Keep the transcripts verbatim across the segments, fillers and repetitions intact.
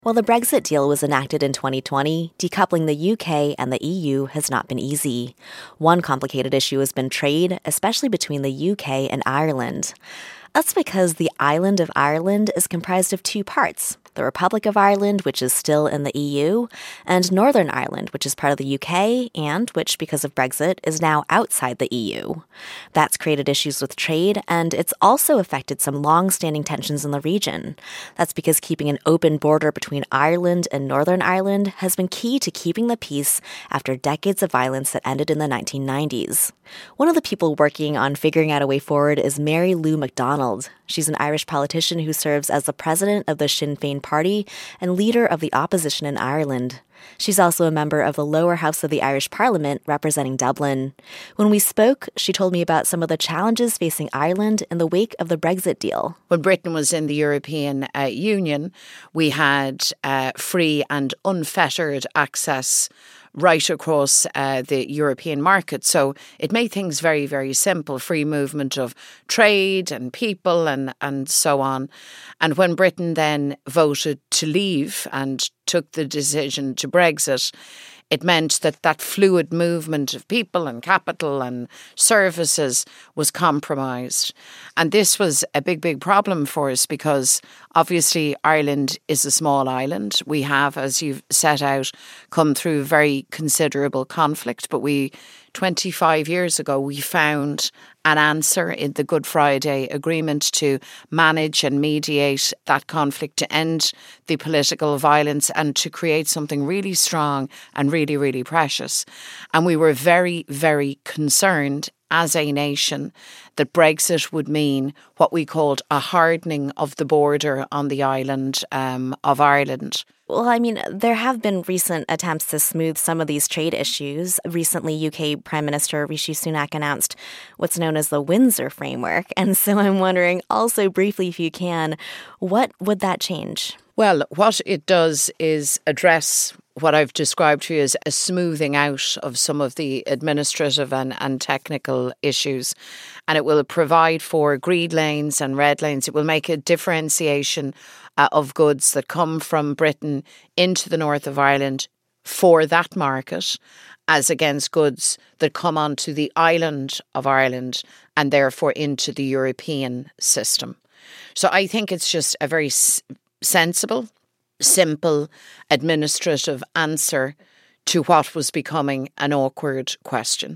While the Brexit deal was enacted in twenty twenty, decoupling the U K and the E U has not been easy. One complicated issue has been trade, especially between the U K and Ireland. That's because the island of Ireland is comprised of two parts: the Republic of Ireland, which is still in the E U, and Northern Ireland, which is part of the U K and which, because of Brexit, is now outside the E U. That's created issues with trade, and it's also affected some long-standing tensions in the region. That's because keeping an open border between Ireland and Northern Ireland has been key to keeping the peace after decades of violence that ended in the nineteen nineties. One of the people working on figuring out a way forward is Mary Lou McDonald. She's an Irish politician who serves as the president of the Sinn Féin party and leader of the opposition in Ireland. She's also a member of the lower house of the Irish Parliament, representing Dublin. When we spoke, she told me about some of the challenges facing Ireland in the wake of the Brexit deal. When Britain was in the European uh, Union, we had uh, free and unfettered access right across uh, the European market. So it made things very, very simple, free movement of trade and people and, and so on. And when Britain then voted to leave and took the decision to Brexit, it meant that that fluid movement of people and capital and services was compromised. And this was a big, big problem for us because obviously Ireland is a small island. We have, as you've set out, come through very considerable conflict. But we, twenty-five years ago, we found an answer in the Good Friday Agreement to manage and mediate that conflict, to end the political violence and to create something really strong and really, really precious. And we were very, very concerned as a nation that Brexit would mean what we called a hardening of the border on the island um, of Ireland. Well, I mean, there have been recent attempts to smooth some of these trade issues. Recently, U K Prime Minister Rishi Sunak announced what's known as the Windsor Framework. And so I'm wondering, also briefly, if you can, what would that change? Well, what it does is address what I've described to you as a smoothing out of some of the administrative and, and technical issues. And it will provide for green lanes and red lanes. It will make a differentiation uh, of goods that come from Britain into the north of Ireland for that market, as against goods that come onto the island of Ireland and therefore into the European system. So I think it's just a very s- sensible, simple, administrative answer to what was becoming an awkward question.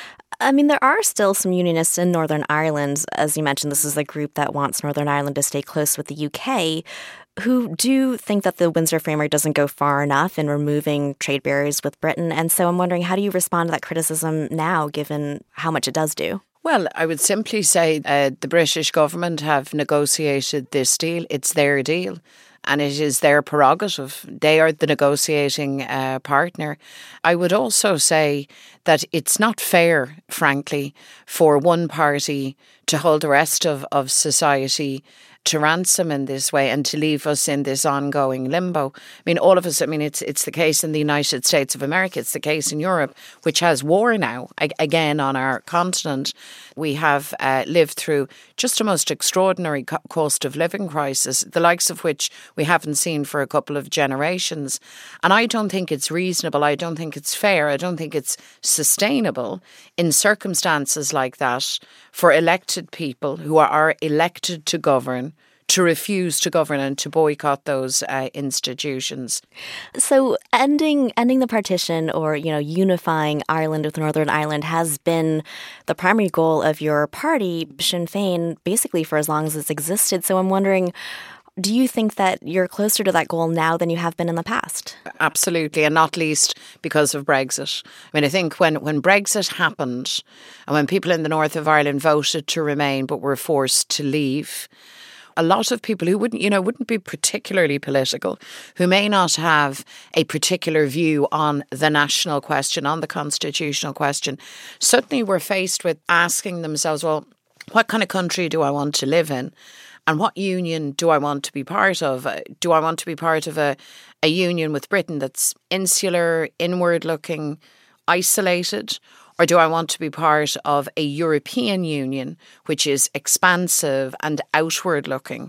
I mean, there are still some unionists in Northern Ireland. As you mentioned, this is a group that wants Northern Ireland to stay close with the U K, who do think that the Windsor Framework doesn't go far enough in removing trade barriers with Britain. And so I'm wondering, how do you respond to that criticism now, given how much it does do? Well, I would simply say uh, the British government have negotiated this deal. It's their deal. And it is their prerogative. They are the negotiating uh, partner. I would also say that it's not fair, frankly, for one party to hold the rest of, of society to ransom in this way and to leave us in this ongoing limbo. I mean, all of us, I mean, it's it's the case in the United States of America. It's the case in Europe, which has war now, again, on our continent. We have uh, lived through just a most extraordinary co- cost of living crisis, the likes of which we haven't seen for a couple of generations. And I don't think it's reasonable. I don't think it's fair. I don't think it's sustainable in circumstances like that for elected people who are elected to govern to refuse to govern and to boycott those uh, institutions. So ending ending the partition, or, you know, unifying Ireland with Northern Ireland has been the primary goal of your party, Sinn Féin, basically for as long as it's existed. So I'm wondering, do you think that you're closer to that goal now than you have been in the past? Absolutely, and not least because of Brexit. I mean, I think when, when Brexit happened and when people in the north of Ireland voted to remain but were forced to leave, a lot of people who wouldn't, you know, wouldn't be particularly political, who may not have a particular view on the national question, on the constitutional question, suddenly were faced with asking themselves, well, what kind of country do I want to live in? And what union do I want to be part of? Do I want to be part of a, a union with Britain that's insular, inward-looking, isolated? Or do I want to be part of a European Union which is expansive and outward-looking?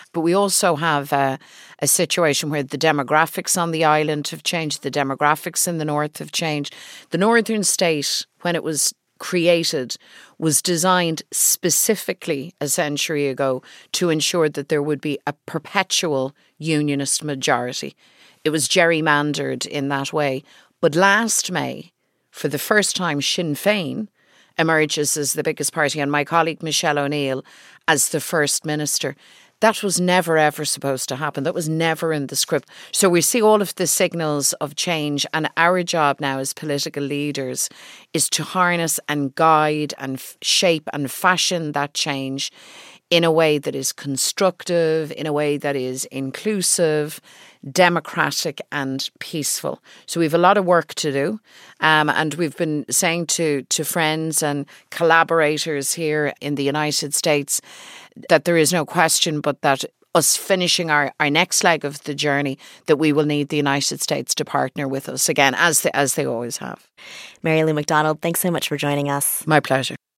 But we also have uh, a situation where the demographics on the island have changed, the demographics in the north have changed. The northern state, when it was created, was designed specifically a century ago to ensure that there would be a perpetual unionist majority. It was gerrymandered in that way. But last May, for the first time, Sinn Féin emerges as the biggest party and my colleague Michelle O'Neill as the First Minister. That was never, ever supposed to happen. That was never in the script. So we see all of the signals of change, and our job now as political leaders is to harness and guide and f- shape and fashion that change in a way that is constructive, in a way that is inclusive, democratic and peaceful. So we have a lot of work to do. Um, and we've been saying to, to friends and collaborators here in the United States that there is no question but that us finishing our, our next leg of the journey, that we will need the United States to partner with us again, as they, as they always have. Mary Lou McDonald, thanks so much for joining us. My pleasure.